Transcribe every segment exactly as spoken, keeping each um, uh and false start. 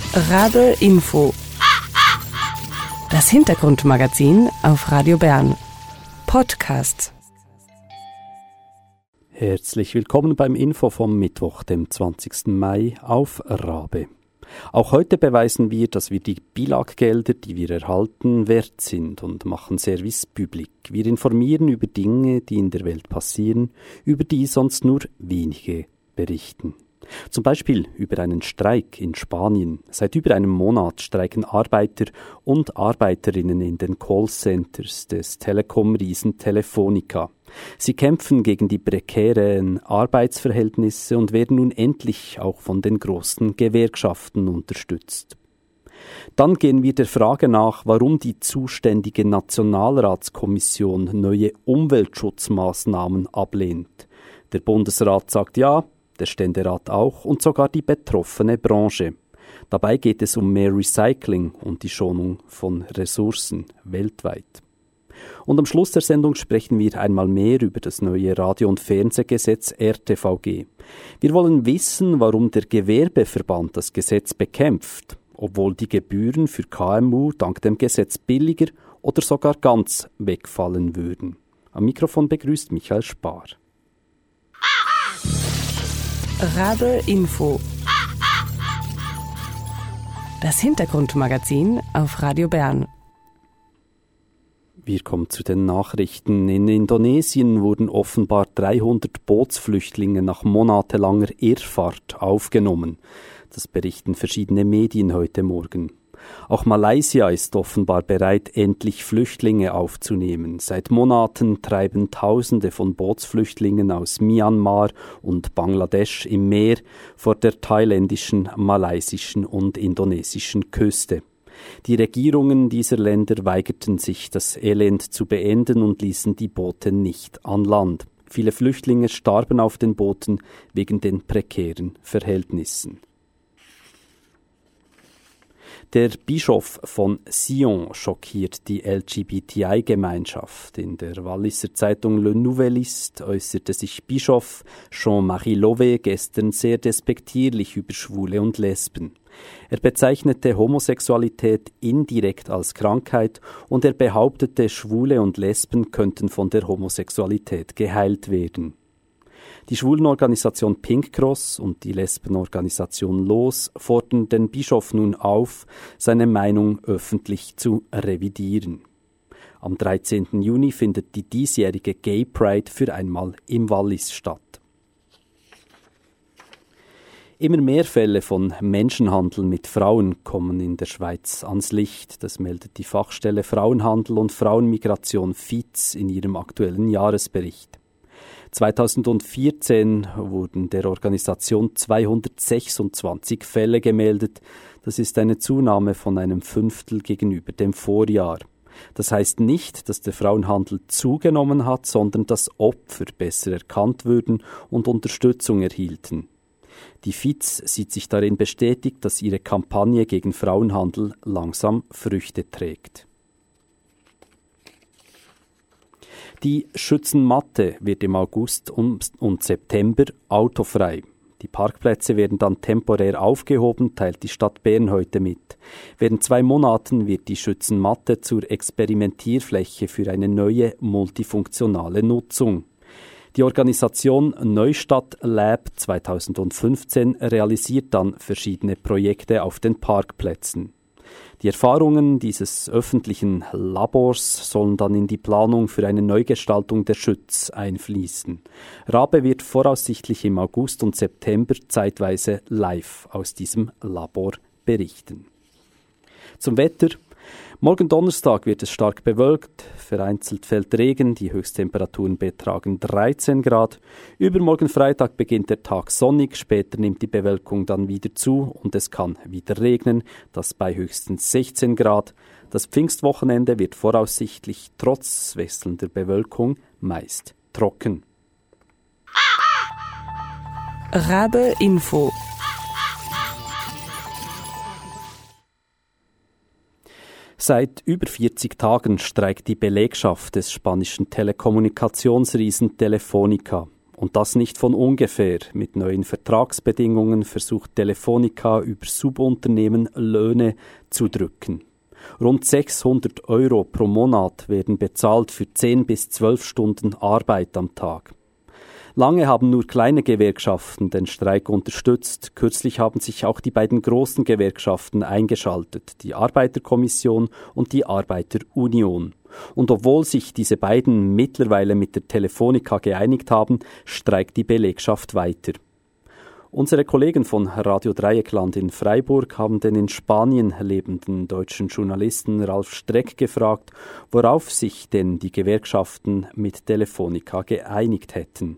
Rabe Info. Das Hintergrundmagazin auf Radio Bern. Podcast. Herzlich willkommen beim Info vom Mittwoch, dem zwanzigsten Mai auf Rabe. Auch heute beweisen wir, dass wir die Bilaggelder, die wir erhalten, wert sind und machen Service Public. Wir informieren über Dinge, die in der Welt passieren, über die sonst nur wenige berichten. Zum Beispiel über einen Streik in Spanien. Seit über einem Monat streiken Arbeiter und Arbeiterinnen in den Callcenters des Telekom-Riesen Telefonica. Sie kämpfen gegen die prekären Arbeitsverhältnisse und werden nun endlich auch von den großen Gewerkschaften unterstützt. Dann gehen wir der Frage nach, warum die zuständige Nationalratskommission neue Umweltschutzmaßnahmen ablehnt. Der Bundesrat sagt ja, der Ständerat auch und sogar die betroffene Branche. Dabei geht es um mehr Recycling und die Schonung von Ressourcen weltweit. Und am Schluss der Sendung sprechen wir einmal mehr über das neue Radio- und Fernsehgesetz R T V G. Wir wollen wissen, warum der Gewerbeverband das Gesetz bekämpft, obwohl die Gebühren für K M U dank dem Gesetz billiger oder sogar ganz wegfallen würden. Am Mikrofon begrüßt Michael Spar. Rabe Info. Das Hintergrundmagazin auf Radio Bern. Wir kommen zu den Nachrichten. In Indonesien wurden offenbar dreihundert Bootsflüchtlinge nach monatelanger Irrfahrt aufgenommen. Das berichten verschiedene Medien heute Morgen. Auch Malaysia ist offenbar bereit, endlich Flüchtlinge aufzunehmen. Seit Monaten treiben Tausende von Bootsflüchtlingen aus Myanmar und Bangladesch im Meer vor der thailändischen, malaysischen und indonesischen Küste. Die Regierungen dieser Länder weigerten sich, das Elend zu beenden und ließen die Boote nicht an Land. Viele Flüchtlinge starben auf den Booten wegen den prekären Verhältnissen. Der Bischof von Sion schockiert die L G B T I-Gemeinschaft. In der Walliser Zeitung Le Nouvelliste äußerte sich Bischof Jean-Marie Lové gestern sehr despektierlich über Schwule und Lesben. Er bezeichnete Homosexualität indirekt als Krankheit und er behauptete, Schwule und Lesben könnten von der Homosexualität geheilt werden. Die Schwulenorganisation Pink Cross und die Lesbenorganisation Los fordern den Bischof nun auf, seine Meinung öffentlich zu revidieren. Am dreizehnten Juni findet die diesjährige Gay Pride für einmal im Wallis statt. Immer mehr Fälle von Menschenhandel mit Frauen kommen in der Schweiz ans Licht. Das meldet die Fachstelle Frauenhandel und Frauenmigration F I Z in ihrem aktuellen Jahresbericht. zweitausendvierzehn wurden der Organisation zweihundertsechsundzwanzig Fälle gemeldet. Das ist eine Zunahme von einem Fünftel gegenüber dem Vorjahr. Das heißt nicht, dass der Frauenhandel zugenommen hat, sondern dass Opfer besser erkannt würden und Unterstützung erhielten. Die F I Z sieht sich darin bestätigt, dass ihre Kampagne gegen Frauenhandel langsam Früchte trägt. Die Schützenmatte wird im August und September autofrei. Die Parkplätze werden dann temporär aufgehoben, teilt die Stadt Bern heute mit. Während zwei Monaten wird die Schützenmatte zur Experimentierfläche für eine neue multifunktionale Nutzung. Die Organisation Neustadt Lab zweitausendfünfzehn realisiert dann verschiedene Projekte auf den Parkplätzen. Die Erfahrungen dieses öffentlichen Labors sollen dann in die Planung für eine Neugestaltung der Schütz einfließen. Rabe wird voraussichtlich im August und September zeitweise live aus diesem Labor berichten. Zum Wetter. Morgen Donnerstag wird es stark bewölkt, vereinzelt fällt Regen, die Höchsttemperaturen betragen dreizehn Grad. Übermorgen Freitag beginnt der Tag sonnig, später nimmt die Bewölkung dann wieder zu und es kann wieder regnen, das bei höchstens sechzehn Grad. Das Pfingstwochenende wird voraussichtlich trotz wechselnder Bewölkung meist trocken. Rabe Info. Seit über vierzig Tagen streikt die Belegschaft des spanischen Telekommunikationsriesen Telefonica. Und das nicht von ungefähr. Mit neuen Vertragsbedingungen versucht Telefonica über Subunternehmen Löhne zu drücken. Rund sechshundert Euro pro Monat werden bezahlt für zehn bis zwölf Stunden Arbeit am Tag. Lange haben nur kleine Gewerkschaften den Streik unterstützt. Kürzlich haben sich auch die beiden großen Gewerkschaften eingeschaltet, die Arbeiterkommission und die Arbeiterunion. Und obwohl sich diese beiden mittlerweile mit der Telefonica geeinigt haben, streikt die Belegschaft weiter. Unsere Kollegen von Radio Dreieckland in Freiburg haben den in Spanien lebenden deutschen Journalisten Ralf Streck gefragt, worauf sich denn die Gewerkschaften mit Telefonica geeinigt hätten.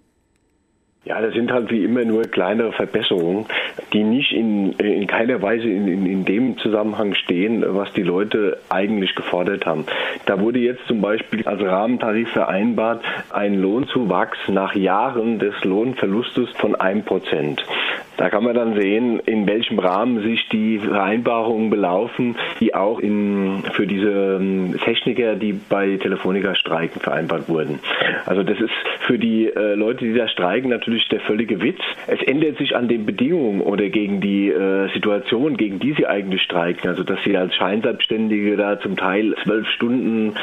Ja, das sind halt wie immer nur kleinere Verbesserungen, die nicht in, in keiner Weise in, in, in dem Zusammenhang stehen, was die Leute eigentlich gefordert haben. Da wurde jetzt zum Beispiel als Rahmentarif vereinbart, ein Lohnzuwachs nach Jahren des Lohnverlustes von einem Prozent. Da kann man dann sehen, in welchem Rahmen sich die Vereinbarungen belaufen, die auch in, für diese Techniker, die bei Telefonica streiken, vereinbart wurden. Also das ist für die äh, Leute, die da streiken, natürlich der völlige Witz. Es ändert sich an den Bedingungen oder gegen die äh, Situation, gegen die sie eigentlich streiken. Also dass sie als Scheinselbstständige da zum Teil zwölf Stunden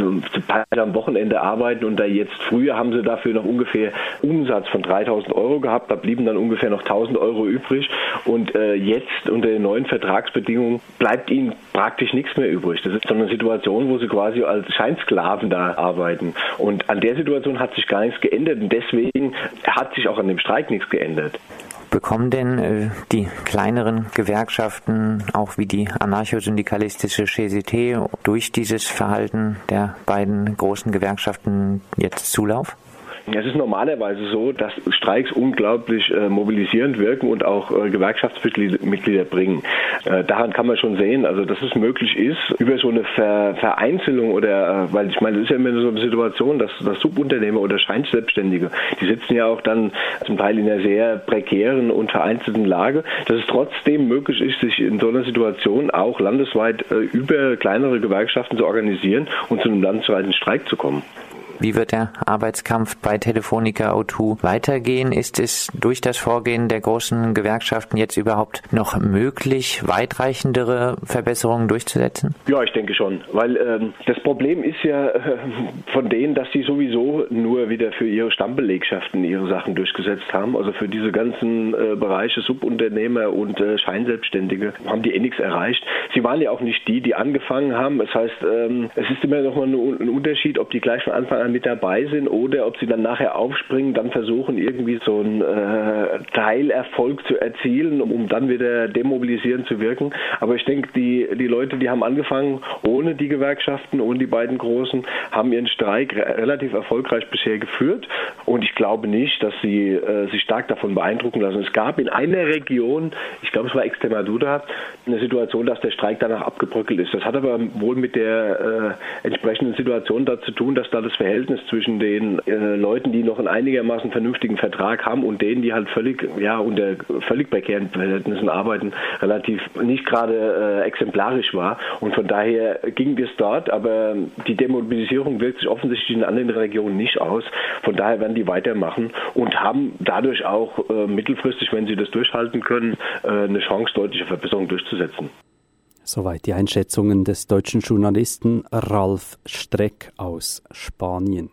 äh, am Wochenende arbeiten und da jetzt früher haben sie dafür noch ungefähr Umsatz von dreitausend Euro gehabt, da blieben dann ungefähr noch tausend Euro übrig und äh, jetzt unter den neuen Vertragsbedingungen bleibt ihnen praktisch nichts mehr übrig. Das ist so eine Situation, wo sie quasi als Scheinsklaven da arbeiten und an der Situation hat sich gar nichts geändert und deswegen hat sich auch an dem Streik nichts geändert. Bekommen denn äh, die kleineren Gewerkschaften, auch wie die anarcho-syndikalistische C G T, durch dieses Verhalten der beiden großen Gewerkschaften jetzt Zulauf? Es ist normalerweise so, dass Streiks unglaublich äh, mobilisierend wirken und auch äh, Gewerkschaftsmitglieder bringen. Äh, daran kann man schon sehen, also dass es möglich ist, über so eine Ver- Vereinzelung oder, äh, weil ich meine, es ist ja immer so eine Situation, dass, dass Subunternehmer oder Scheinselbstständige, die sitzen ja auch dann zum Teil in einer sehr prekären und vereinzelten Lage, dass es trotzdem möglich ist, sich in so einer Situation auch landesweit äh, über kleinere Gewerkschaften zu organisieren und zu einem landesweiten Streik zu kommen. Wie wird der Arbeitskampf bei Telefonica O zwei weitergehen? Ist es durch das Vorgehen der großen Gewerkschaften jetzt überhaupt noch möglich, weitreichendere Verbesserungen durchzusetzen? Ja, ich denke schon, weil ähm, das Problem ist ja äh, von denen, dass sie sowieso nur wieder für ihre Stammbelegschaften ihre Sachen durchgesetzt haben. Also für diese ganzen äh, Bereiche Subunternehmer und äh, Scheinselbstständige haben die eh nichts erreicht. Sie waren ja auch nicht die, die angefangen haben. Das heißt, ähm, es ist immer noch mal ein Unterschied, ob die gleich von Anfang an mit dabei sind oder ob sie dann nachher aufspringen, dann versuchen irgendwie so einen äh, Teilerfolg zu erzielen, um, um dann wieder demobilisierend zu wirken. Aber ich denke, die, die Leute, die haben angefangen ohne die Gewerkschaften, ohne die beiden Großen, haben ihren Streik re- relativ erfolgreich bisher geführt und ich glaube nicht, dass sie äh, sich stark davon beeindrucken lassen. Es gab in einer Region, ich glaube es war Extremadura, eine Situation, dass der Streik danach abgebröckelt ist. Das hat aber wohl mit der äh, entsprechenden Situation da zu tun, dass da das Verhältnis zwischen den äh, Leuten, die noch einen einigermaßen vernünftigen Vertrag haben und denen, die halt völlig, ja, unter völlig prekären Verhältnissen arbeiten, relativ nicht gerade äh, exemplarisch war. Und von daher ging es dort, aber die Demobilisierung wirkt sich offensichtlich in anderen Regionen nicht aus. Von daher werden die weitermachen und haben dadurch auch äh, mittelfristig, wenn sie das durchhalten können, äh, eine Chance, deutliche Verbesserungen durchzusetzen. Soweit die Einschätzungen des deutschen Journalisten Ralf Streck aus Spanien.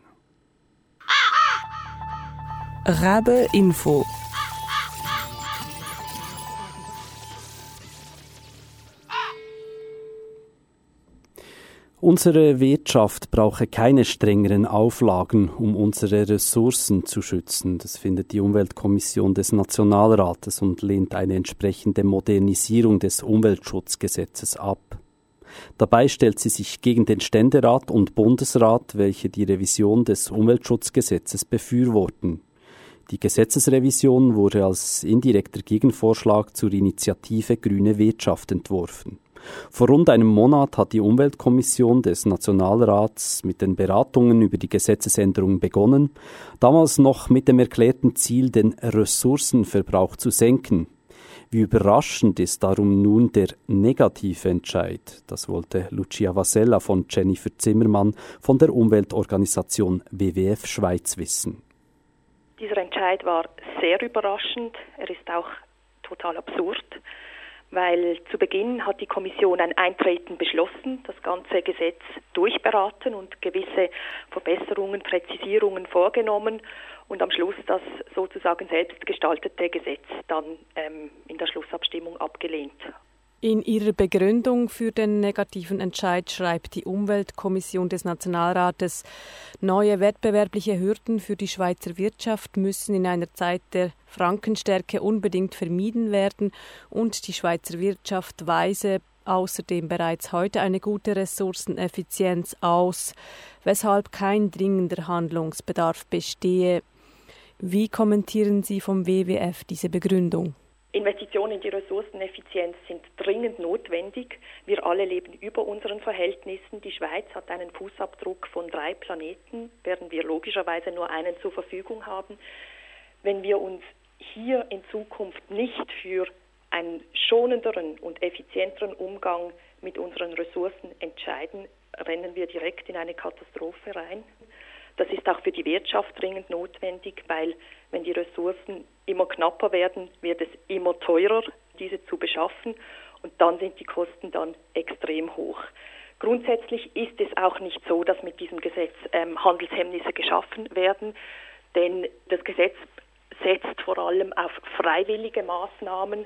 Rabe Info. Unsere Wirtschaft brauche keine strengeren Auflagen, um unsere Ressourcen zu schützen. Das findet die Umweltkommission des Nationalrates und lehnt eine entsprechende Modernisierung des Umweltschutzgesetzes ab. Dabei stellt sie sich gegen den Ständerat und Bundesrat, welche die Revision des Umweltschutzgesetzes befürworten. Die Gesetzesrevision wurde als indirekter Gegenvorschlag zur Initiative Grüne Wirtschaft entworfen. Vor rund einem Monat hat die Umweltkommission des Nationalrats mit den Beratungen über die Gesetzesänderung begonnen, damals noch mit dem erklärten Ziel, den Ressourcenverbrauch zu senken. Wie überraschend ist darum nun der negative Entscheid. Das wollte Lucia Vasella von Jennifer Zimmermann von der Umweltorganisation W W F Schweiz wissen. Dieser Entscheid war sehr überraschend. Er ist auch total absurd, weil zu Beginn hat die Kommission ein Eintreten beschlossen, das ganze Gesetz durchberaten und gewisse Verbesserungen, Präzisierungen vorgenommen und am Schluss das sozusagen selbstgestaltete Gesetz dann ähm, in der Schlussabstimmung abgelehnt. In ihrer Begründung für den negativen Entscheid schreibt die Umweltkommission des Nationalrates, neue wettbewerbliche Hürden für die Schweizer Wirtschaft müssen in einer Zeit der Frankenstärke unbedingt vermieden werden und die Schweizer Wirtschaft weise außerdem bereits heute eine gute Ressourceneffizienz aus, weshalb kein dringender Handlungsbedarf bestehe. Wie kommentieren Sie vom W W F diese Begründung? Investitionen in die Ressourceneffizienz sind dringend notwendig. Wir alle leben über unseren Verhältnissen. Die Schweiz hat einen Fußabdruck von drei Planeten, während wir logischerweise nur einen zur Verfügung haben. Wenn wir uns hier in Zukunft nicht für einen schonenderen und effizienteren Umgang mit unseren Ressourcen entscheiden, rennen wir direkt in eine Katastrophe rein. Das ist auch für die Wirtschaft dringend notwendig, weil wenn die Ressourcen immer knapper werden, wird es immer teurer, diese zu beschaffen und dann sind die Kosten dann extrem hoch. Grundsätzlich ist es auch nicht so, dass mit diesem Gesetz ähm, Handelshemmnisse geschaffen werden, denn das Gesetz setzt vor allem auf freiwillige Maßnahmen,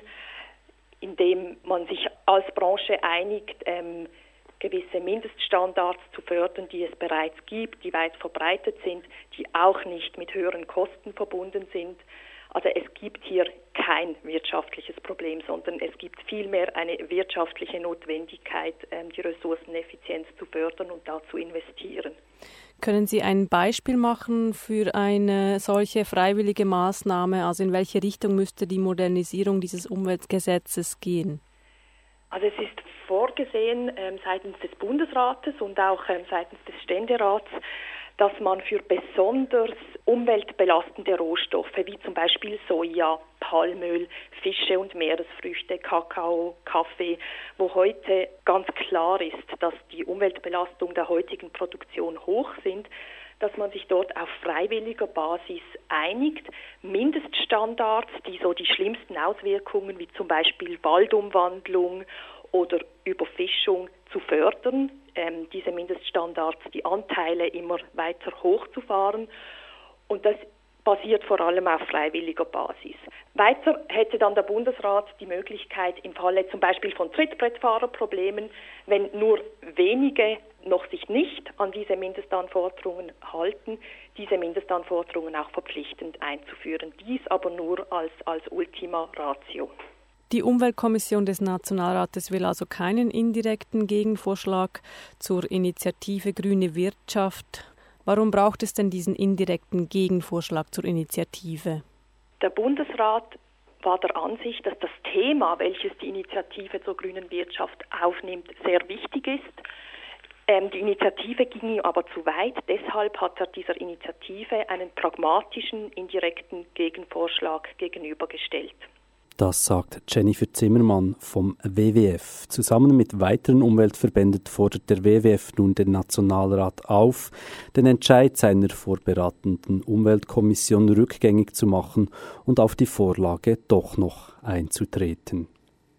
indem man sich als Branche einigt, ähm, gewisse Mindeststandards zu fördern, die es bereits gibt, die weit verbreitet sind, die auch nicht mit höheren Kosten verbunden sind. Also es gibt hier kein wirtschaftliches Problem, sondern es gibt vielmehr eine wirtschaftliche Notwendigkeit, die Ressourceneffizienz zu fördern und da zu investieren. Können Sie ein Beispiel machen für eine solche freiwillige Maßnahme? Also in welche Richtung müsste die Modernisierung dieses Umweltgesetzes gehen? Also es ist vorgesehen ähm, seitens des Bundesrates und auch ähm, seitens des Ständerats, dass man für besonders umweltbelastende Rohstoffe wie zum Beispiel Soja, Palmöl, Fische und Meeresfrüchte, Kakao, Kaffee, wo heute ganz klar ist, dass die Umweltbelastung der heutigen Produktion hoch sind, dass man sich dort auf freiwilliger Basis einigt, Mindeststandards, die so die schlimmsten Auswirkungen wie zum Beispiel Waldumwandlung oder Überfischung zu fördern, ähm, diese Mindeststandards, die Anteile immer weiter hochzufahren und das basiert vor allem auf freiwilliger Basis. Weiter hätte dann der Bundesrat die Möglichkeit im Falle zum Beispiel von Trittbrettfahrerproblemen, wenn nur wenige noch sich nicht an diese Mindestanforderungen halten, diese Mindestanforderungen auch verpflichtend einzuführen. Dies aber nur als, als Ultima Ratio. Die Umweltkommission des Nationalrates will also keinen indirekten Gegenvorschlag zur Initiative Grüne Wirtschaft. Warum braucht es denn diesen indirekten Gegenvorschlag zur Initiative? Der Bundesrat war der Ansicht, dass das Thema, welches die Initiative zur grünen Wirtschaft aufnimmt, sehr wichtig ist. Ähm, die Initiative ging ihm aber zu weit. Deshalb hat er dieser Initiative einen pragmatischen, indirekten Gegenvorschlag gegenübergestellt. Das sagt Jennifer Zimmermann vom W W F. Zusammen mit weiteren Umweltverbänden fordert der W W F nun den Nationalrat auf, den Entscheid seiner vorberatenden Umweltkommission rückgängig zu machen und auf die Vorlage doch noch einzutreten.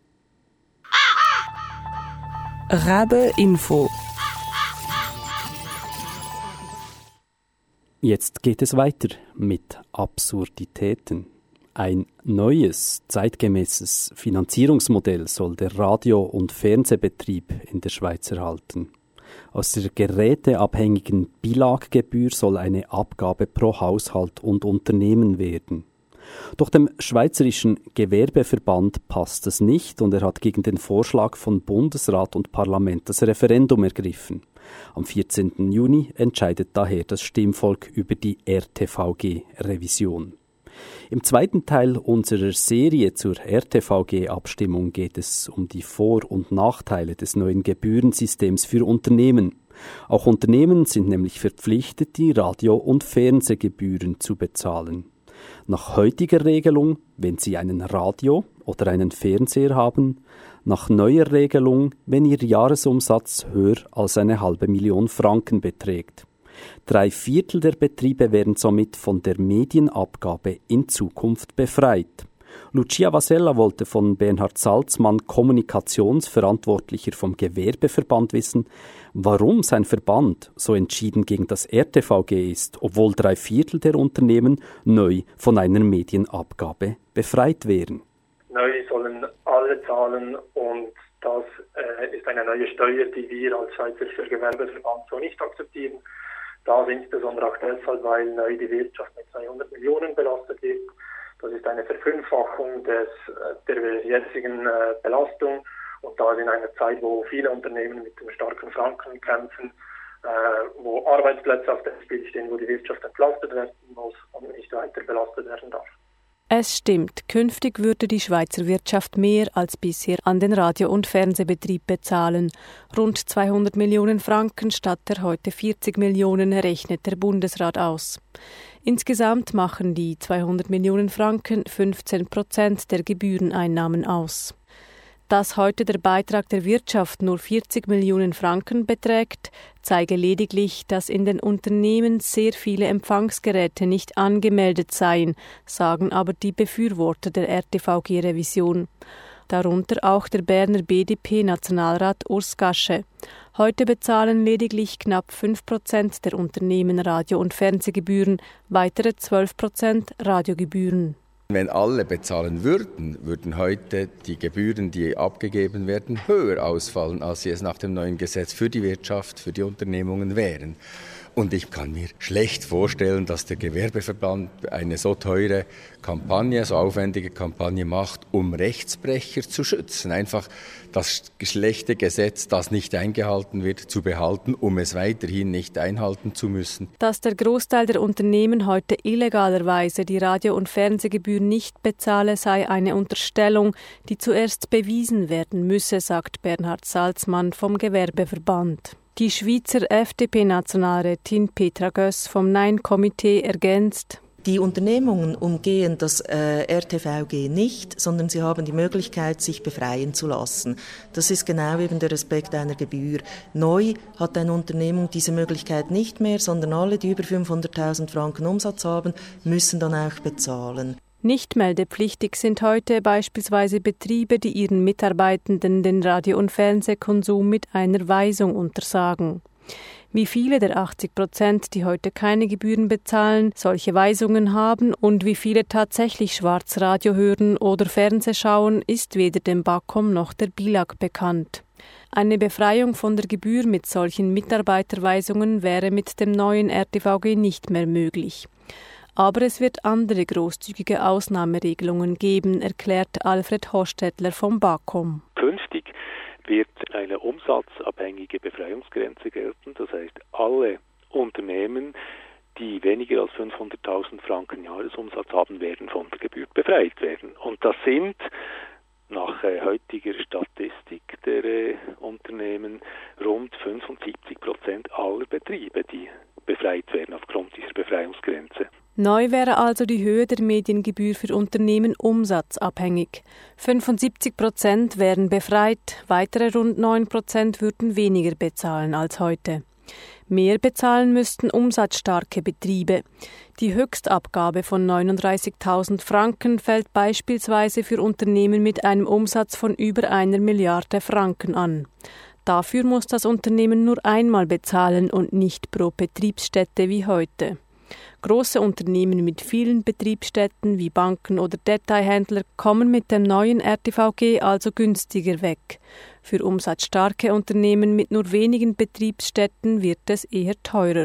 Rabe Info. Jetzt geht es weiter mit Absurditäten. Ein neues, zeitgemäßes Finanzierungsmodell soll der Radio- und Fernsehbetrieb in der Schweiz erhalten. Aus der geräteabhängigen B I L A G-Gebühr soll eine Abgabe pro Haushalt und Unternehmen werden. Doch dem Schweizerischen Gewerbeverband passt es nicht und er hat gegen den Vorschlag von Bundesrat und Parlament das Referendum ergriffen. Am vierzehnten Juni entscheidet daher das Stimmvolk über die R T V G-Revision. Im zweiten Teil unserer Serie zur R T V G-Abstimmung geht es um die Vor- und Nachteile des neuen Gebührensystems für Unternehmen. Auch Unternehmen sind nämlich verpflichtet, die Radio- und Fernsehgebühren zu bezahlen. Nach heutiger Regelung, wenn Sie einen Radio- oder einen Fernseher haben, nach neuer Regelung, wenn Ihr Jahresumsatz höher als eine halbe Million Franken beträgt. Drei Viertel der Betriebe wären somit von der Medienabgabe in Zukunft befreit. Lucia Vasella wollte von Bernhard Salzmann, Kommunikationsverantwortlicher vom Gewerbeverband, wissen, warum sein Verband so entschieden gegen das R T V G ist, obwohl drei Viertel der Unternehmen neu von einer Medienabgabe befreit wären. Neu sollen alle zahlen und das äh, ist eine neue Steuer, die wir als Schweizerischer Gewerbeverband so nicht akzeptieren. Das insbesondere auch deshalb, weil neu die Wirtschaft mit zweihundert Millionen belastet wird. Das ist eine Verfünffachung des, der jetzigen äh, Belastung und das in einer Zeit, wo viele Unternehmen mit dem starken Franken kämpfen, äh, wo Arbeitsplätze auf dem Spiel stehen, wo die Wirtschaft entlastet werden muss und nicht weiter belastet werden darf. Es stimmt, künftig würde die Schweizer Wirtschaft mehr als bisher an den Radio- und Fernsehbetrieb bezahlen. Rund zweihundert Millionen Franken statt der heute vierzig Millionen rechnet der Bundesrat aus. Insgesamt machen die zweihundert Millionen Franken fünfzehn Prozent der Gebühreneinnahmen aus. Dass heute der Beitrag der Wirtschaft nur vierzig Millionen Franken beträgt, zeige lediglich, dass in den Unternehmen sehr viele Empfangsgeräte nicht angemeldet seien, sagen aber die Befürworter der R T V G-Revision. Darunter auch der Berner B D P-Nationalrat Urs Gasche. Heute bezahlen lediglich knapp fünf Prozent der Unternehmen Radio- und Fernsehgebühren, weitere zwölf Prozent Radiogebühren. Wenn alle bezahlen würden, würden heute die Gebühren, die abgegeben werden, höher ausfallen, als sie es nach dem neuen Gesetz für die Wirtschaft, für die Unternehmungen wären. Und ich kann mir schlecht vorstellen, dass der Gewerbeverband eine so teure Kampagne, so aufwendige Kampagne macht, um Rechtsbrecher zu schützen. Einfach das schlechte Gesetz, das nicht eingehalten wird, zu behalten, um es weiterhin nicht einhalten zu müssen. Dass der Großteil der Unternehmen heute illegalerweise die Radio- und Fernsehgebühren nicht bezahle, sei eine Unterstellung, die zuerst bewiesen werden müsse, sagt Bernhard Salzmann vom Gewerbeverband. Die Schweizer F D P-Nationalrätin Petra Göss vom Nein-Komitee ergänzt: Die Unternehmungen umgehen das äh, R T V G nicht, sondern sie haben die Möglichkeit, sich befreien zu lassen. Das ist genau eben der Aspekt einer Gebühr. Neu hat eine Unternehmung diese Möglichkeit nicht mehr, sondern alle, die über fünfhunderttausend Franken Umsatz haben, müssen dann auch bezahlen. Nicht meldepflichtig sind heute beispielsweise Betriebe, die ihren Mitarbeitenden den Radio- und Fernsehkonsum mit einer Weisung untersagen. Wie viele der achtzig Prozent, die heute keine Gebühren bezahlen, solche Weisungen haben und wie viele tatsächlich Schwarzradio hören oder Fernseh schauen, ist weder dem BAKOM noch der B I L A G bekannt. Eine Befreiung von der Gebühr mit solchen Mitarbeiterweisungen wäre mit dem neuen R T V G nicht mehr möglich. Aber es wird andere großzügige Ausnahmeregelungen geben, erklärt Alfred Hostetler vom BAKOM. Künftig wird eine umsatzabhängige Befreiungsgrenze gelten. Das heißt, alle Unternehmen, die weniger als fünfhunderttausend Franken Jahresumsatz haben, werden von der Gebühr befreit werden. Und das sind nach äh, heutiger Statistik der äh, Unternehmen rund fünfundsiebzig Prozent aller Betriebe, die befreit werden aufgrund dieser Befreiungsgrenze. Neu wäre also die Höhe der Mediengebühr für Unternehmen umsatzabhängig. fünfundsiebzig Prozent wären befreit, weitere rund neun Prozent würden weniger bezahlen als heute. Mehr bezahlen müssten umsatzstarke Betriebe. Die Höchstabgabe von neununddreißigtausend Franken fällt beispielsweise für Unternehmen mit einem Umsatz von über einer Milliarde Franken an. Dafür muss das Unternehmen nur einmal bezahlen und nicht pro Betriebsstätte wie heute. Große Unternehmen mit vielen Betriebsstätten wie Banken oder Detailhändler kommen mit dem neuen R T V G also günstiger weg. Für umsatzstarke Unternehmen mit nur wenigen Betriebsstätten wird es eher teurer.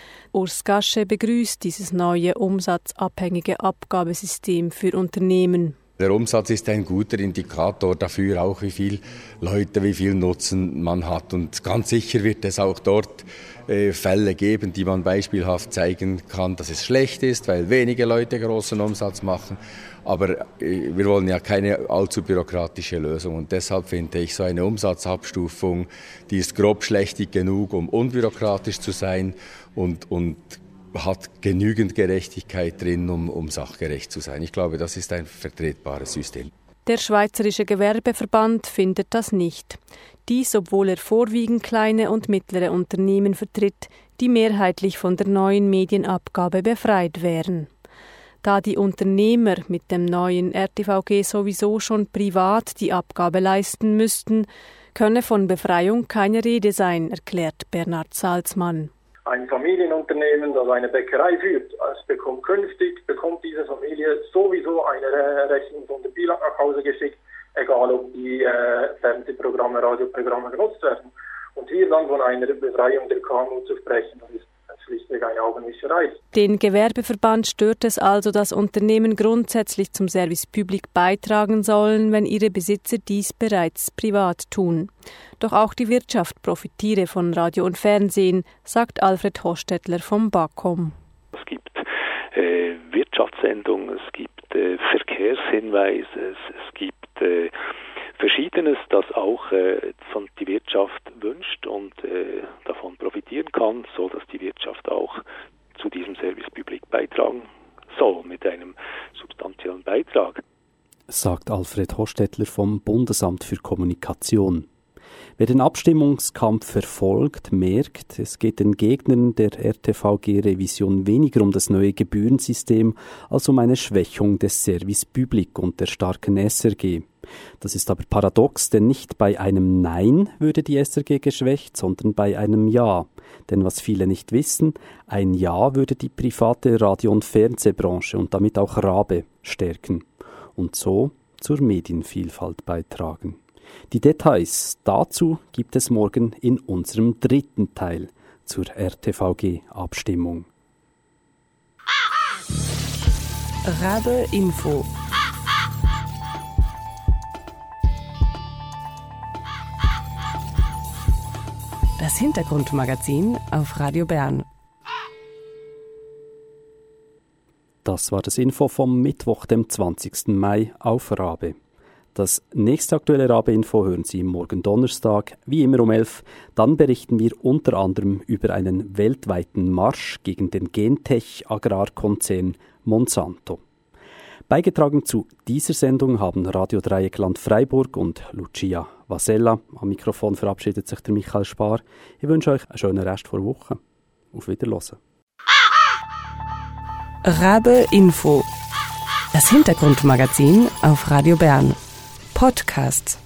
Urs Gasche begrüßt dieses neue umsatzabhängige Abgabesystem für Unternehmen. Der Umsatz ist ein guter Indikator dafür, auch wie viele Leute, wie viel Nutzen man hat. Und ganz sicher wird es auch dort äh, Fälle geben, die man beispielhaft zeigen kann, dass es schlecht ist, weil wenige Leute großen Umsatz machen. Aber äh, wir wollen ja keine allzu bürokratische Lösung. Und deshalb finde ich so eine Umsatzabstufung, die ist grob schlechtig genug, um unbürokratisch zu sein und, und hat genügend Gerechtigkeit drin, um, um sachgerecht zu sein. Ich glaube, das ist ein vertretbares System. Der Schweizerische Gewerbeverband findet das nicht. Dies, obwohl er vorwiegend kleine und mittlere Unternehmen vertritt, die mehrheitlich von der neuen Medienabgabe befreit wären. Da die Unternehmer mit dem neuen R T V G sowieso schon privat die Abgabe leisten müssten, könne von Befreiung keine Rede sein, erklärt Bernhard Salzmann. Ein Familienunternehmen, das eine Bäckerei führt, es bekommt künftig, bekommt diese Familie sowieso eine Rechnung von der B I L A G nach Hause geschickt, egal ob die äh, Fernsehprogramme, Radioprogramme genutzt werden. Und hier dann von einer Befreiung der K M U zu sprechen, das ist schlichtweg eine Augenwischerei. Den Gewerbeverband stört es also, dass Unternehmen grundsätzlich zum Service Public beitragen sollen, wenn ihre Besitzer dies bereits privat tun. Doch auch die Wirtschaft profitiere von Radio und Fernsehen, sagt Alfred Hostetler vom BAKOM. Es gibt äh, Wirtschaftssendungen, es gibt äh, Verkehrshinweise, es, es gibt äh, Verschiedenes, das auch äh, von die Wirtschaft wünscht und äh, davon profitieren kann, so dass die Wirtschaft auch zu diesem Service Public beitragen soll, mit einem substanziellen Beitrag. Sagt Alfred Hostetler vom Bundesamt für Kommunikation. Wer den Abstimmungskampf verfolgt, merkt, es geht den Gegnern der R T V G-Revision weniger um das neue Gebührensystem als um eine Schwächung des Service Public und der starken S R G. Das ist aber paradox, denn nicht bei einem Nein würde die S R G geschwächt, sondern bei einem Ja. Denn was viele nicht wissen, ein Ja würde die private Radio- und Fernsehbranche und damit auch RABE stärken und so zur Medienvielfalt beitragen. Die Details dazu gibt es morgen in unserem dritten Teil zur R T V G-Abstimmung. RABE Info. Das Hintergrundmagazin auf Radio Bern. Das war das Info vom Mittwoch, dem zwanzigsten Mai auf RABE. Das nächste aktuelle RABE-Info hören Sie morgen Donnerstag, wie immer um elf. Dann berichten wir unter anderem über einen weltweiten Marsch gegen den Gentech-Agrarkonzern Monsanto. Beigetragen zu dieser Sendung haben Radio Dreieckland Freiburg und Lucia Vasella. Am Mikrofon verabschiedet sich der Michael Spar. Ich wünsche euch einen schönen Rest der Woche. Auf Wiederhören. RABE Info. Das Hintergrundmagazin auf Radio Bern. Podcasts.